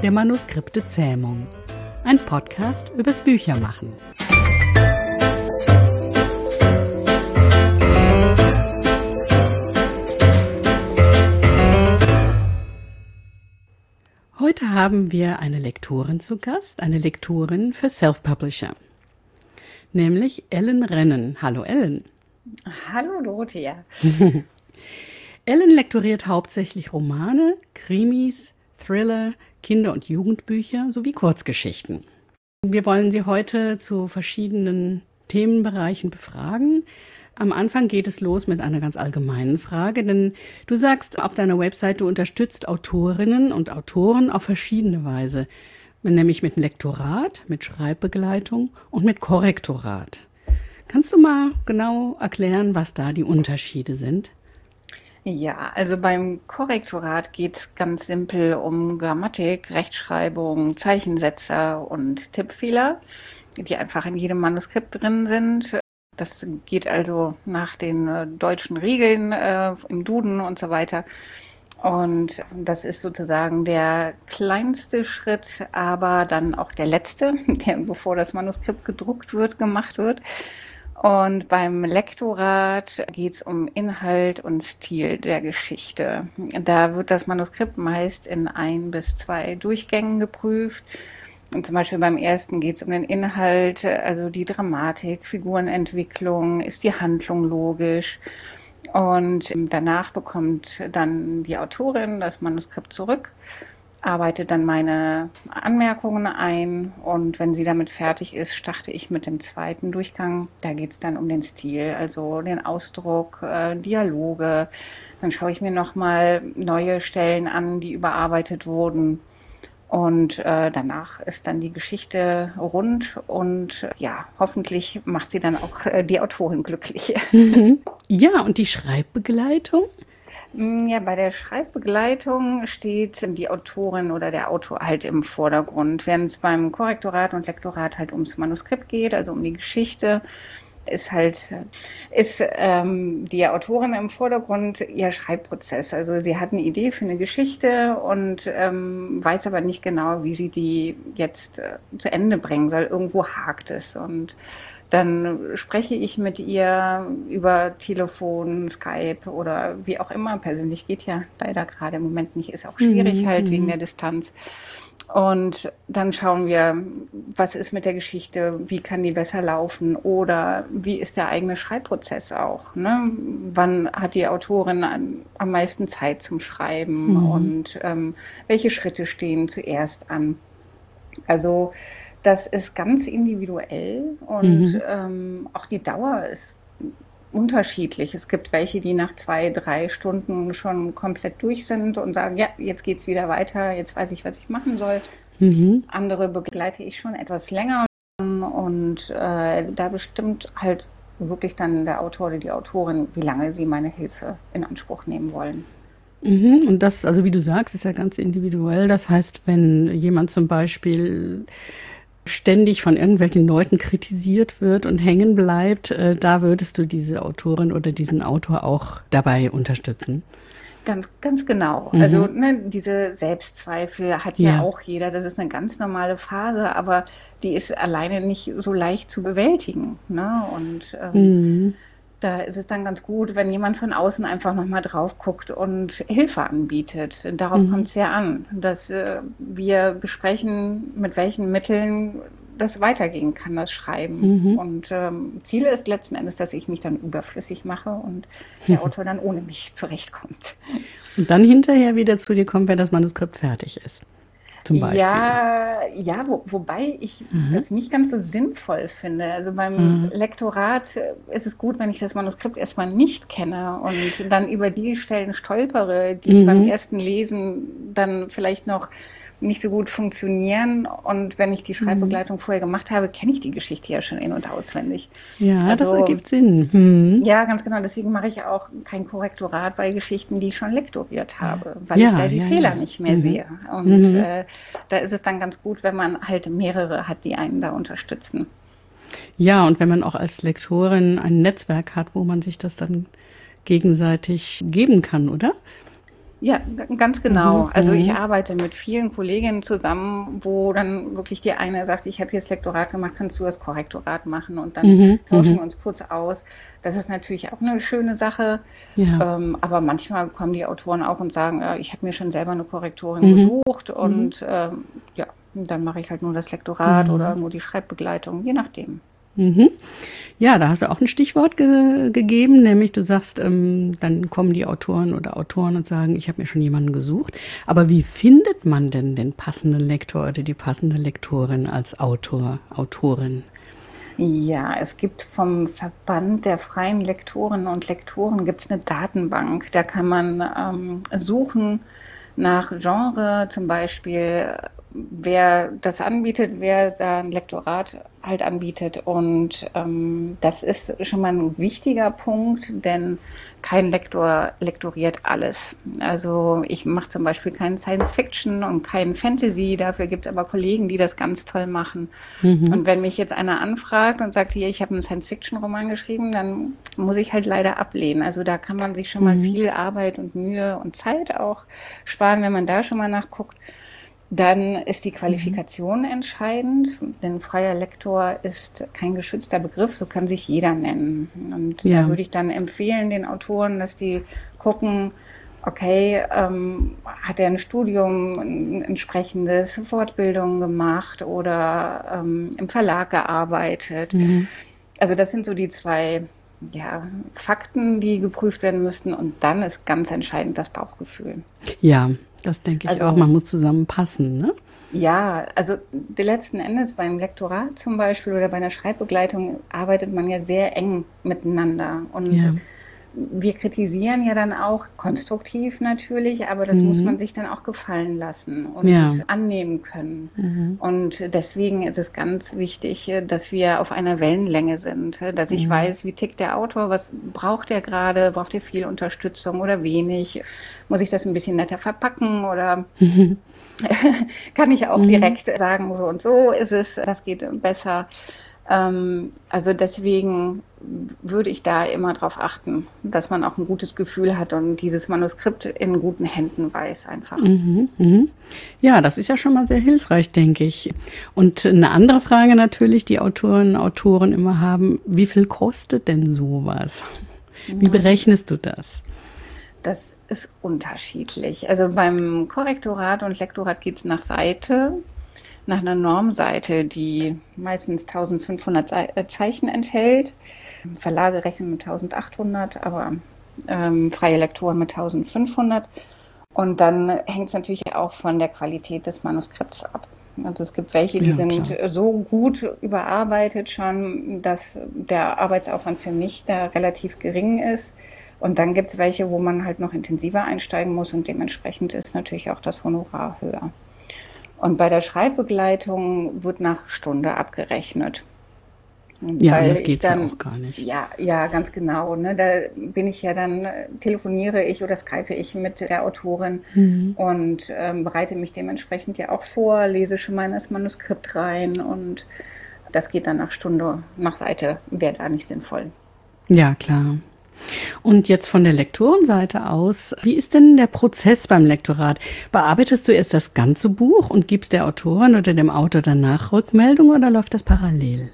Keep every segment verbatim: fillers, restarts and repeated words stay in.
der Manuskripte-Zähmung. Ein Podcast übers Büchermachen. Heute haben wir eine Lektorin zu Gast, eine Lektorin für Self-Publisher, nämlich Ellen Rennen. Hallo Ellen. Hallo Dorothea. Ellen lektoriert hauptsächlich Romane, Krimis, Thriller, Kinder- und Jugendbücher sowie Kurzgeschichten. Wir wollen Sie heute zu verschiedenen Themenbereichen befragen. Am Anfang geht es los mit einer ganz allgemeinen Frage, denn du sagst auf deiner Website, du unterstützt Autorinnen und Autoren auf verschiedene Weise, nämlich mit Lektorat, mit Schreibbegleitung und mit Korrektorat. Kannst du mal genau erklären, was da die Unterschiede sind? Ja, also beim Korrektorat geht es ganz simpel um Grammatik, Rechtschreibung, Zeichensetzer und Tippfehler, die einfach in jedem Manuskript drin sind. Das geht also nach den äh, deutschen Regeln äh, im Duden und so weiter. Und das ist sozusagen der kleinste Schritt, aber dann auch der letzte, der bevor das Manuskript gedruckt wird, gemacht wird. Und beim Lektorat geht es um Inhalt und Stil der Geschichte. Da wird das Manuskript meist in ein bis zwei Durchgängen geprüft. Und zum Beispiel beim ersten geht es um den Inhalt, also die Dramatik, Figurenentwicklung, ist die Handlung logisch. Und danach bekommt dann die Autorin das Manuskript zurück, arbeitet dann meine Anmerkungen ein und wenn sie damit fertig ist, starte ich mit dem zweiten Durchgang. Da geht es dann um den Stil, also den Ausdruck, äh, Dialoge. Dann schaue ich mir nochmal neue Stellen an, die überarbeitet wurden. Und äh, danach ist dann die Geschichte rund und äh, ja, hoffentlich macht sie dann auch äh, die Autorin glücklich. Mhm. Ja, und die Schreibbegleitung? Ja, bei der Schreibbegleitung steht die Autorin oder der Autor halt im Vordergrund. Während es beim Korrektorat und Lektorat halt ums Manuskript geht, also um die Geschichte, ist halt ist ähm, die Autorin im Vordergrund ihr Schreibprozess. Also sie hat eine Idee für eine Geschichte und ähm, weiß aber nicht genau, wie sie die jetzt äh, zu Ende bringen soll. Irgendwo hakt es und dann spreche ich mit ihr über Telefon, Skype oder wie auch immer. Persönlich geht ja leider gerade im Moment nicht, ist auch schwierig Mhm. halt wegen der Distanz. Und dann schauen wir, was ist mit der Geschichte, wie kann die besser laufen oder wie ist der eigene Schreibprozess auch, ne? Wann hat die Autorin an, am meisten Zeit zum Schreiben Mhm. und ähm, welche Schritte stehen zuerst an? Also das ist ganz individuell und Mhm. ähm, auch die Dauer ist unterschiedlich. Es gibt welche, die nach zwei, drei Stunden schon komplett durch sind und sagen, ja, jetzt geht's wieder weiter, jetzt weiß ich, was ich machen soll. Mhm. Andere begleite ich schon etwas länger und äh, da bestimmt halt wirklich dann der Autor oder die Autorin, wie lange sie meine Hilfe in Anspruch nehmen wollen. Mhm. Und das, also wie du sagst, ist ja ganz individuell. Das heißt, wenn jemand zum Beispiel ständig von irgendwelchen Leuten kritisiert wird und hängen bleibt, äh, da würdest du diese Autorin oder diesen Autor auch dabei unterstützen. Ganz, ganz genau. Mhm. Also ne, diese Selbstzweifel hat ja Ja. auch jeder. Das ist eine ganz normale Phase, aber die ist alleine nicht so leicht zu bewältigen. Ne? Und ähm, Mhm. da ist es dann ganz gut, wenn jemand von außen einfach nochmal drauf guckt und Hilfe anbietet. Darauf Mhm. kommt es ja an, dass äh, wir besprechen, mit welchen Mitteln das weitergehen kann, das Schreiben. Mhm. Und ähm, Ziel ist letzten Endes, dass ich mich dann überflüssig mache und der Autor dann ohne mich zurechtkommt. Und dann hinterher wieder zu dir kommt, wenn das Manuskript fertig ist. Zum Beispiel. Ja, ja, wo, wobei ich Mhm. das nicht ganz so sinnvoll finde. Also beim Mhm. Lektorat äh, ist es gut, wenn ich das Manuskript erstmal nicht kenne und dann über die Stellen stolpere, die beim Mhm. ersten Lesen dann vielleicht noch nicht so gut funktionieren. Und wenn ich die Schreibbegleitung vorher gemacht habe, kenne ich die Geschichte ja schon in- und auswendig. Ja, das Also ergibt Sinn. Mhm. ja, ganz genau. Deswegen mache ich auch kein Korrektorat bei Geschichten, die ich schon lektoriert habe, weil Ja, ich da die ja, Fehler ja. nicht mehr Mhm. sehe. Und Mhm. äh, da ist es dann ganz gut, wenn man halt mehrere hat, die einen da unterstützen. Ja, und wenn man auch als Lektorin ein Netzwerk hat, wo man sich das dann gegenseitig geben kann, oder? Ja, g- ganz genau. Mhm. Also ich Mhm. arbeite mit vielen Kolleginnen zusammen, wo dann wirklich die eine sagt, ich habe jetzt Lektorat gemacht, kannst du das Korrektorat machen? Und dann Mhm. tauschen Mhm. wir uns kurz aus. Das ist natürlich auch eine schöne Sache. Ja. Ähm, aber manchmal kommen die Autoren auch und sagen, ja, ich habe mir schon selber eine Korrektorin Mhm. gesucht Mhm. und ähm, ja, dann mache ich halt nur das Lektorat oder Mhm. nur die Schreibbegleitung, je nachdem. Mhm. Ja, da hast du auch ein Stichwort ge gegeben, nämlich du sagst, ähm, dann kommen die Autoren oder Autoren und sagen, ich habe mir schon jemanden gesucht. Aber wie findet man denn den passenden Lektor oder die passende Lektorin als Autor, Autorin? Ja, es gibt vom Verband der freien Lektorinnen und Lektoren gibt's eine Datenbank. Da kann man ähm, suchen nach Genre, zum Beispiel, wer das anbietet, wer da ein Lektorat halt anbietet. Und ähm, das ist schon mal ein wichtiger Punkt, denn kein Lektor lektoriert alles. Also ich mache zum Beispiel keinen Science Fiction und keinen Fantasy, dafür gibt es aber Kollegen, die das ganz toll machen. Mhm. Und wenn mich jetzt einer anfragt und sagt, hier, ich habe einen Science-Fiction-Roman geschrieben, dann muss ich halt leider ablehnen. Also da kann man sich schon mal Mhm. viel Arbeit und Mühe und Zeit auch sparen, wenn man da schon mal nachguckt. Dann ist die Mhm. Qualifikation entscheidend, denn freier Lektor ist kein geschützter Begriff, so kann sich jeder nennen. Und da Ja. würde ich dann empfehlen den Autoren, dass die gucken, okay, ähm, hat er ein Studium, ein entsprechendes, Fortbildung gemacht oder ähm, im Verlag gearbeitet. Mhm. Also das sind so die zwei, ja, Fakten, die geprüft werden müssten. Und dann ist ganz entscheidend das Bauchgefühl. Ja, das denke ich auch. Also Man muss zusammenpassen, ne? ja, also die letzten Endes beim Lektorat zum Beispiel oder bei einer Schreibbegleitung arbeitet man ja sehr eng miteinander. Und Ja. wir kritisieren ja dann auch konstruktiv natürlich, aber das muss man Mhm. sich dann auch gefallen lassen Ja. und annehmen können. Mhm. Und deswegen ist es ganz wichtig, dass wir auf einer Wellenlänge sind, dass ich Mhm. weiß, wie tickt der Autor, was braucht er gerade, braucht er viel Unterstützung oder wenig, muss ich das ein bisschen netter verpacken oder kann ich auch Mhm. direkt sagen, so und so ist es, das geht besser. Ähm, also deswegen würde ich da immer darauf achten, dass man auch ein gutes Gefühl hat und dieses Manuskript in guten Händen weiß einfach. Mhm. Mhm. Ja, das ist ja schon mal sehr hilfreich, denke ich. Und eine andere Frage natürlich, die Autoren, Autoren immer haben, wie viel kostet denn sowas? Wie berechnest du das? Das ist unterschiedlich. Also beim Korrektorat und Lektorat geht es nach Seite, nach einer Normseite, die meistens eintausendfünfhundert Sei- äh, Zeichen enthält. Verlage rechnen mit eintausendachthundert, aber ähm, freie Lektoren mit eintausendfünfhundert. Und dann hängt es natürlich auch von der Qualität des Manuskripts ab. Also es gibt welche, die Ja, sind klar. so gut überarbeitet schon, dass der Arbeitsaufwand für mich da relativ gering ist. Und dann gibt es welche, wo man halt noch intensiver einsteigen muss und dementsprechend ist natürlich auch das Honorar höher. Und bei der Schreibbegleitung wird nach Stunde abgerechnet. Und Ja, weil anders ich geht's ja dann, auch gar nicht. ja, ja, ganz genau, ne, da bin ich ja dann, äh, telefoniere ich oder skype ich mit der Autorin Mhm. und ähm, bereite mich dementsprechend ja auch vor, lese schon mal in das Manuskript rein und das geht dann nach Stunde, nach Seite, wäre da nicht sinnvoll. Ja, klar. Und jetzt von der Lektorenseite aus, wie ist denn der Prozess beim Lektorat? Bearbeitest du erst das ganze Buch und gibst der Autorin oder dem Autor danach Rückmeldung oder läuft das parallel?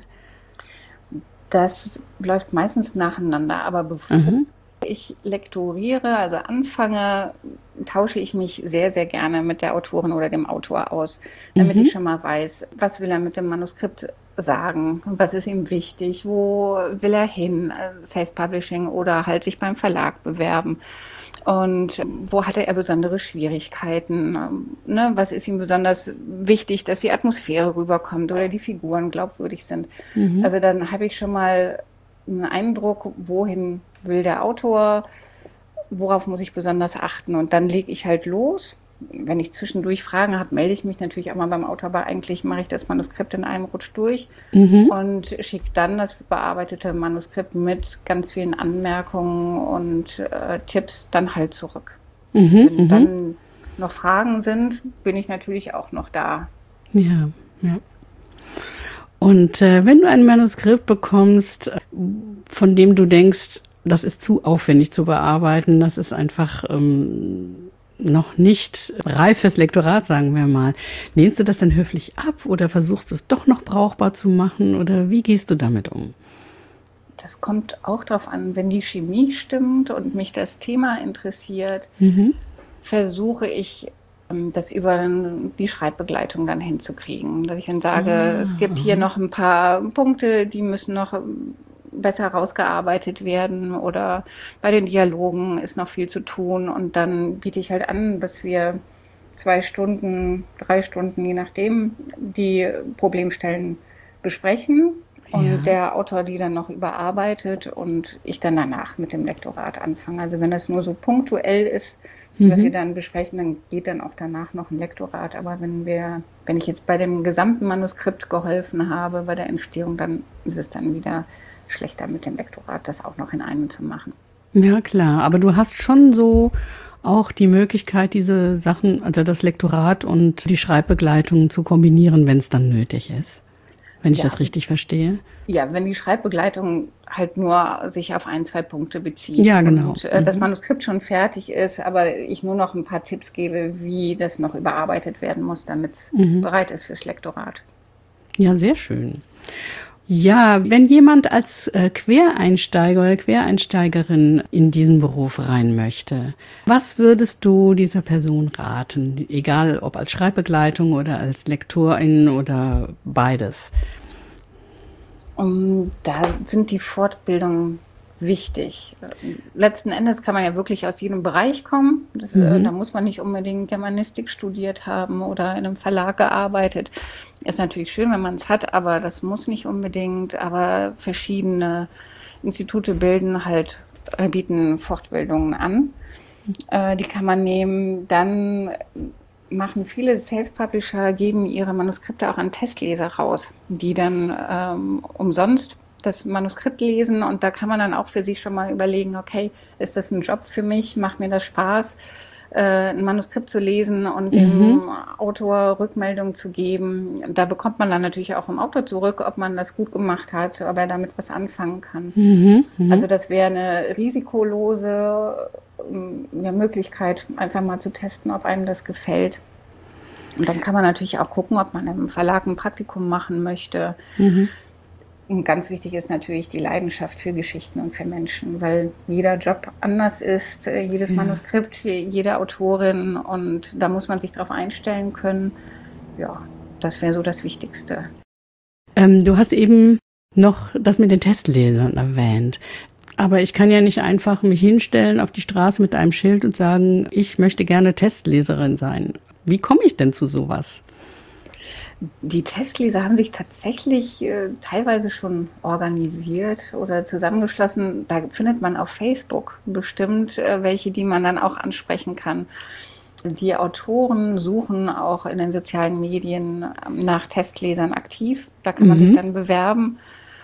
Das läuft meistens nacheinander, aber bevor Mhm. ich lektoriere, also anfange, tausche ich mich sehr, sehr gerne mit der Autorin oder dem Autor aus, damit ich Mhm. schon mal weiß, was will er mit dem Manuskript sagen, was ist ihm wichtig, wo will er hin, äh, Self-Publishing oder halt sich beim Verlag bewerben. Und wo hatte er besondere Schwierigkeiten? Ähm, Ne? Was ist ihm besonders wichtig, dass die Atmosphäre rüberkommt oder die Figuren glaubwürdig sind? Mhm. Also dann habe ich schon mal einen Eindruck, wohin will der Autor, worauf muss ich besonders achten. Und dann lege ich halt los. Wenn ich zwischendurch Fragen habe, melde ich mich natürlich auch mal beim Autor, aber eigentlich mache ich das Manuskript in einem Rutsch durch Mhm. und schicke dann das bearbeitete Manuskript mit ganz vielen Anmerkungen und äh, Tipps dann halt zurück. Und Mhm. wenn Mhm. dann noch Fragen sind, bin ich natürlich auch noch da. Ja, ja. Und äh, wenn du ein Manuskript bekommst, äh, von dem du denkst, das ist zu aufwendig zu bearbeiten, das ist einfach ähm, noch nicht reif fürs Lektorat, sagen wir mal. Lehnst du das dann höflich ab oder versuchst du es doch noch brauchbar zu machen oder wie gehst du damit um? Das kommt auch darauf an, wenn die Chemie stimmt und mich das Thema interessiert, Mhm. versuche ich, ähm, das über die Schreibbegleitung dann hinzukriegen. Dass ich dann sage, Ah, es gibt hier noch ein paar Punkte, die müssen noch ähm, besser rausgearbeitet werden oder bei den Dialogen ist noch viel zu tun. Und dann biete ich halt an, dass wir zwei Stunden, drei Stunden, je nachdem, die Problemstellen besprechen und ja. der Autor die dann noch überarbeitet und ich dann danach mit dem Lektorat anfange. Also wenn das nur so punktuell ist, was wir dann besprechen, dann geht dann auch danach noch ein Lektorat. Aber wenn wir, wenn ich jetzt bei dem gesamten Manuskript geholfen habe, bei der Entstehung, dann ist es dann wieder schlechter mit dem Lektorat, das auch noch in einem zu machen. Ja, klar. Aber du hast schon so auch die Möglichkeit, diese Sachen, also das Lektorat und die Schreibbegleitung zu kombinieren, wenn es dann nötig ist. Wenn ich Ja. das richtig verstehe. Ja, wenn die Schreibbegleitung halt nur sich auf ein, zwei Punkte bezieht. Ja, genau. Und äh, das Manuskript schon fertig ist, aber ich nur noch ein paar Tipps gebe, wie das noch überarbeitet werden muss, damit es bereit ist fürs Lektorat. Ja, sehr schön. Ja, wenn jemand als äh, Quereinsteiger oder Quereinsteigerin in diesen Beruf rein möchte, was würdest du dieser Person raten? Egal ob als Schreibbegleitung oder als Lektorin oder beides. Und da sind die Fortbildungen wichtig. Letzten Endes kann man ja wirklich aus jedem Bereich kommen. Das, äh, da muss man nicht unbedingt Germanistik studiert haben oder in einem Verlag gearbeitet. Ist natürlich schön, wenn man es hat, aber das muss nicht unbedingt. Aber verschiedene Institute bilden halt, äh, bieten Fortbildungen an. Äh, die kann man nehmen. Dann machen viele Self-Publisher, geben ihre Manuskripte auch an Testleser raus, die dann ähm, umsonst das Manuskript lesen und da kann man dann auch für sich schon mal überlegen, okay, ist das ein Job für mich, macht mir das Spaß, äh, ein Manuskript zu lesen und dem Autor Rückmeldung zu geben. Da bekommt man dann natürlich auch vom Autor zurück, ob man das gut gemacht hat, ob er damit was anfangen kann. Mhm, mhm. Also das wäre eine risikolose ähm, ja, Möglichkeit, einfach mal zu testen, ob einem das gefällt. Und dann kann man natürlich auch gucken, ob man im Verlag ein Praktikum machen möchte. Mhm. Und ganz wichtig ist natürlich die Leidenschaft für Geschichten und für Menschen, weil jeder Job anders ist, äh, jedes Ja. Manuskript, jede Autorin und da muss man sich darauf einstellen können. Ja, das wäre so das Wichtigste. Ähm, du hast eben noch das mit den Testlesern erwähnt. Aber ich kann ja nicht einfach mich hinstellen auf die Straße mit einem Schild und sagen, ich möchte gerne Testleserin sein. Wie komme ich denn zu sowas? Die Testleser haben sich tatsächlich äh, teilweise schon organisiert oder zusammengeschlossen. Da findet man auf Facebook bestimmt äh, welche, die man dann auch ansprechen kann. Die Autoren suchen auch in den sozialen Medien ähm, nach Testlesern aktiv. Da kann man sich dann bewerben.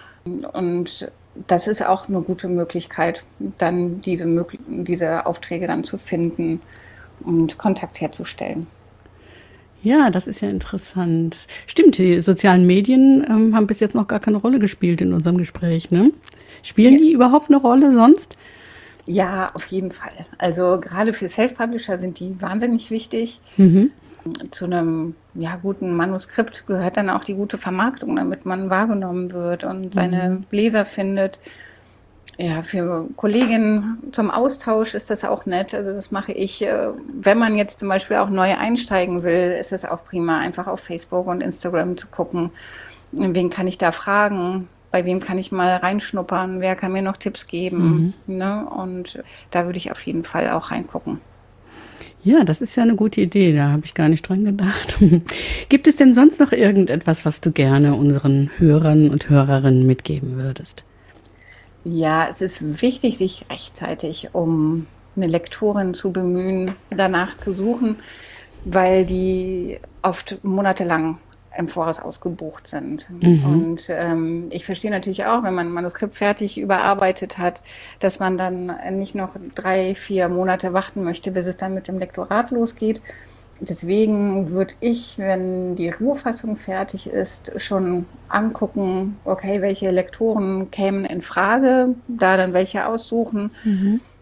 Und das ist auch eine gute Möglichkeit, dann diese, möglich- diese Aufträge dann zu finden und Kontakt herzustellen. Ja, das ist ja interessant. Stimmt, die sozialen Medien ähm, haben bis jetzt noch gar keine Rolle gespielt in unserem Gespräch, ne? Spielen Ja. die überhaupt eine Rolle sonst? Ja, auf jeden Fall. Also gerade für Self-Publisher sind die wahnsinnig wichtig. Mhm. Zu einem ja, guten Manuskript gehört dann auch die gute Vermarktung, damit man wahrgenommen wird und seine Leser findet. Ja, für Kolleginnen zum Austausch ist das auch nett. Also das mache ich, äh, wenn man jetzt zum Beispiel auch neu einsteigen will, ist es auch prima, einfach auf Facebook und Instagram zu gucken, wen kann ich da fragen, bei wem kann ich mal reinschnuppern, wer kann mir noch Tipps geben. Ne? Und da würde ich auf jeden Fall auch reingucken. Ja, das ist ja eine gute Idee, da habe ich gar nicht dran gedacht. Gibt es denn sonst noch irgendetwas, was du gerne unseren Hörern und Hörerinnen mitgeben würdest? Ja, es ist wichtig, sich rechtzeitig um eine Lektorin zu bemühen, danach zu suchen, weil die oft monatelang im Voraus ausgebucht sind. Und ähm, ich verstehe natürlich auch, wenn man ein Manuskript fertig überarbeitet hat, dass man dann nicht noch drei, vier Monate warten möchte, bis es dann mit dem Lektorat losgeht. Deswegen würde ich, wenn die Rohfassung fertig ist, schon angucken, okay, welche Lektoren kämen in Frage, da dann welche aussuchen.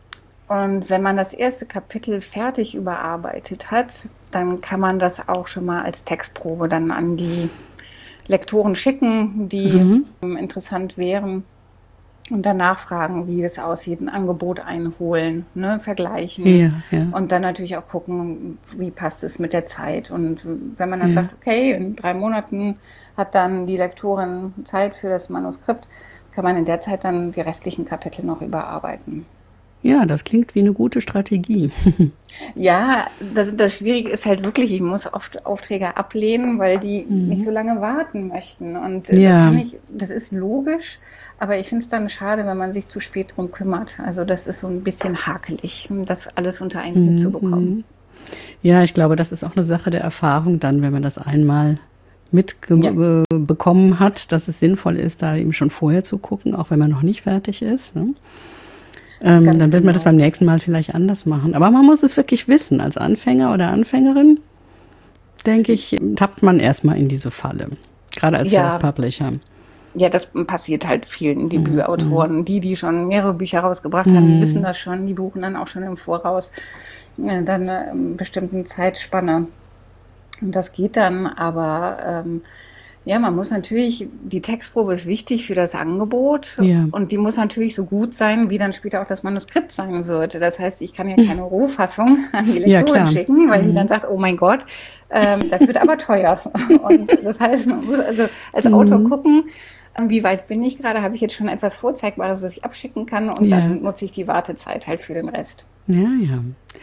Und wenn man das erste Kapitel fertig überarbeitet hat, dann kann man das auch schon mal als Textprobe dann an die Lektoren schicken, die mhm. interessant wären. Und danach fragen, wie das aussieht, ein Angebot einholen, ne, vergleichen. Ja, ja. Und dann natürlich auch gucken, wie passt es mit der Zeit. Und wenn man dann Ja. sagt, okay, in drei Monaten hat dann die Lektorin Zeit für das Manuskript, kann man in der Zeit dann die restlichen Kapitel noch überarbeiten. Ja, das klingt wie eine gute Strategie. Ja, das, das Schwierige ist halt wirklich, ich muss oft Aufträge ablehnen, weil die Mhm. nicht so lange warten möchten. Und Ja. das kann ich, das ist logisch, aber ich finde es dann schade, wenn man sich zu spät drum kümmert. Also das ist so ein bisschen hakelig, um das alles unter einen Hut zu bekommen. Ja, ich glaube, das ist auch eine Sache der Erfahrung dann, wenn man das einmal mitbekommen Ja. bekommen hat, dass es sinnvoll ist, da eben schon vorher zu gucken, auch wenn man noch nicht fertig ist. Ne? Ähm, Ganz dann wird man das genau. beim nächsten Mal vielleicht anders machen. Aber man muss es wirklich wissen. Als Anfänger oder Anfängerin, denke ich, tappt man erstmal in diese Falle. Gerade als Ja. Self-Publisher. Ja, das passiert halt vielen Debütautoren. Die, die schon mehrere Bücher rausgebracht haben, die wissen das schon, die buchen dann auch schon im Voraus äh, dann eine ähm, bestimmten Zeitspanne. Und das geht dann, aber ähm, ja, man muss natürlich, die Textprobe ist wichtig für das Angebot Ja. und die muss natürlich so gut sein, wie dann später auch das Manuskript sein wird. Das heißt, ich kann ja keine Rohfassung an die Ja, Lektorin klar. schicken, weil die dann sagt, oh mein Gott, ähm, das wird aber teuer. Und das heißt, man muss also als Autor gucken, wie weit bin ich gerade, habe ich jetzt schon etwas Vorzeigbares, was ich abschicken kann und Ja. dann nutze ich die Wartezeit halt für den Rest. Ja, ja.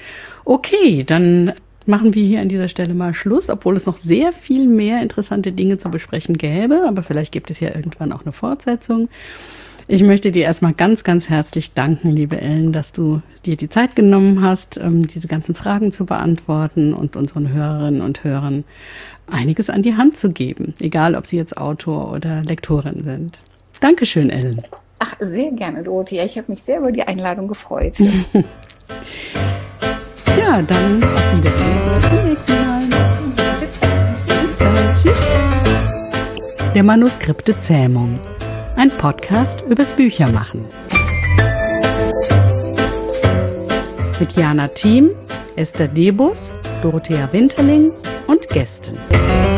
Okay, dann machen wir hier an dieser Stelle mal Schluss, obwohl es noch sehr viel mehr interessante Dinge zu besprechen gäbe, aber vielleicht gibt es ja irgendwann auch eine Fortsetzung. Ich möchte dir erstmal ganz, ganz herzlich danken, liebe Ellen, dass du dir die Zeit genommen hast, ähm, diese ganzen Fragen zu beantworten und unseren Hörerinnen und Hörern einiges an die Hand zu geben, egal ob sie jetzt Autor oder Lektorin sind. Dankeschön, Ellen. Ach, sehr gerne, Dorothea. Ich habe mich sehr über die Einladung gefreut. Ja, dann auf Wiedersehen. Bis zum nächsten Mal. Bis dann. Tschüss. Der Manuskripte Zähmung. Ein Podcast übers Büchermachen. Mit Jana Thiem, Esther Debus, Dorothea Winterling und Gästen.